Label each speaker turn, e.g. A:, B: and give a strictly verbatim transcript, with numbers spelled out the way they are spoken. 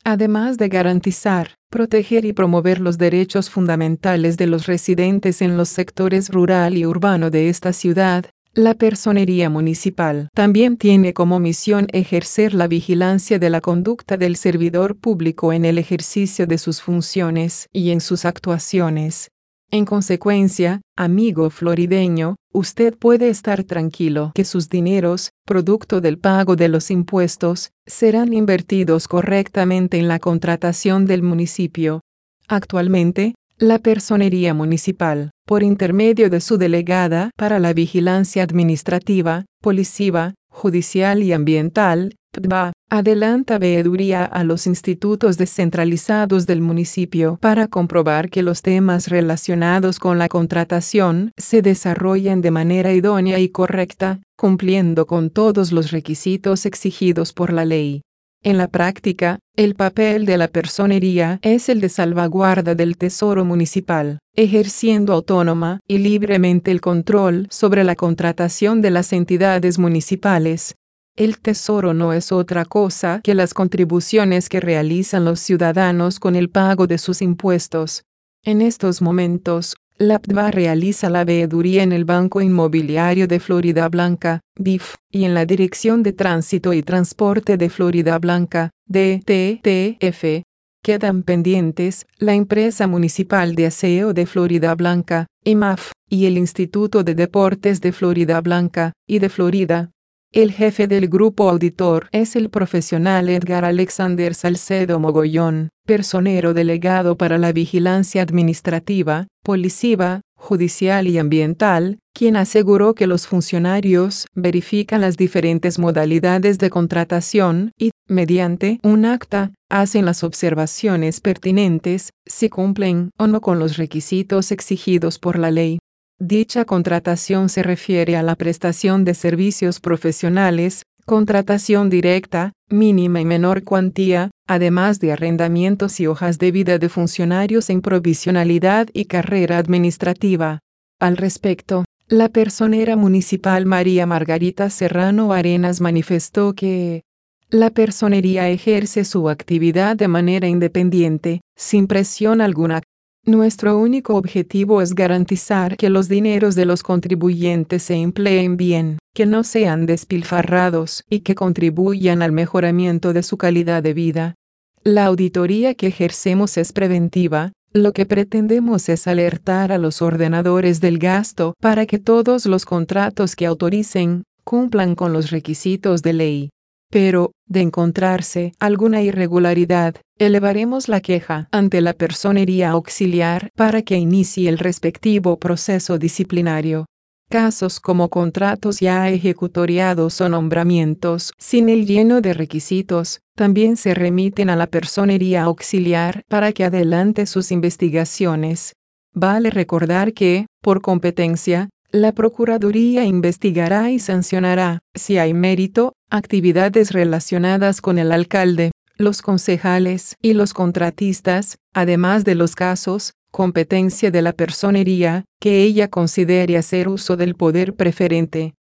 A: Además de garantizar, proteger y promover los derechos fundamentales de los residentes en los sectores rural y urbano de esta ciudad, la Personería Municipal también tiene como misión ejercer la vigilancia de la conducta del servidor público en el ejercicio de sus funciones y en sus actuaciones. En consecuencia, amigo florideño, usted puede estar tranquilo que sus dineros, producto del pago de los impuestos, serán invertidos correctamente en la contratación del municipio. Actualmente, la Personería Municipal, por intermedio de su delegada para la vigilancia administrativa, policiva, judicial y ambiental, P D V A, adelanta veeduría a los institutos descentralizados del municipio para comprobar que los temas relacionados con la contratación se desarrollen de manera idónea y correcta, cumpliendo con todos los requisitos exigidos por la ley. En la práctica, el papel de la personería es el de salvaguarda del tesoro municipal, ejerciendo autónoma y libremente el control sobre la contratación de las entidades municipales. El tesoro no es otra cosa que las contribuciones que realizan los ciudadanos con el pago de sus impuestos. En estos momentos, la P D V A realiza la veeduría en el Banco Inmobiliario de Florida Blanca, B I F, y en la Dirección de Tránsito y Transporte de Florida Blanca, D T T F. Quedan pendientes la Empresa Municipal de Aseo de Florida Blanca, I M A F, y el Instituto de Deportes de Florida Blanca, y de Florida. El jefe del grupo auditor es el profesional Edgar Alexander Salcedo Mogollón, personero delegado para la vigilancia administrativa, policiva, judicial y ambiental, quien aseguró que los funcionarios verifican las diferentes modalidades de contratación y, mediante un acta, hacen las observaciones pertinentes, si cumplen o no con los requisitos exigidos por la ley. Dicha contratación se refiere a la prestación de servicios profesionales, contratación directa, mínima y menor cuantía, además de arrendamientos y hojas de vida de funcionarios en provisionalidad y carrera administrativa. Al respecto, la personera municipal María Margarita Serrano Arenas manifestó que la personería ejerce su actividad de manera independiente, sin presión alguna. Nuestro único objetivo es garantizar que los dineros de los contribuyentes se empleen bien, que no sean despilfarrados y que contribuyan al mejoramiento de su calidad de vida. La auditoría que ejercemos es preventiva, lo que pretendemos es alertar a los ordenadores del gasto para que todos los contratos que autoricen cumplan con los requisitos de ley. Pero, de encontrarse alguna irregularidad, elevaremos la queja ante la personería auxiliar para que inicie el respectivo proceso disciplinario. Casos como contratos ya ejecutoriados o nombramientos sin el lleno de requisitos, también se remiten a la personería auxiliar para que adelante sus investigaciones. Vale recordar que, por competencia, la Procuraduría investigará y sancionará, si hay mérito, actividades relacionadas con el alcalde, los concejales y los contratistas, además de los casos, competencia de la personería, que ella considere hacer uso del poder preferente.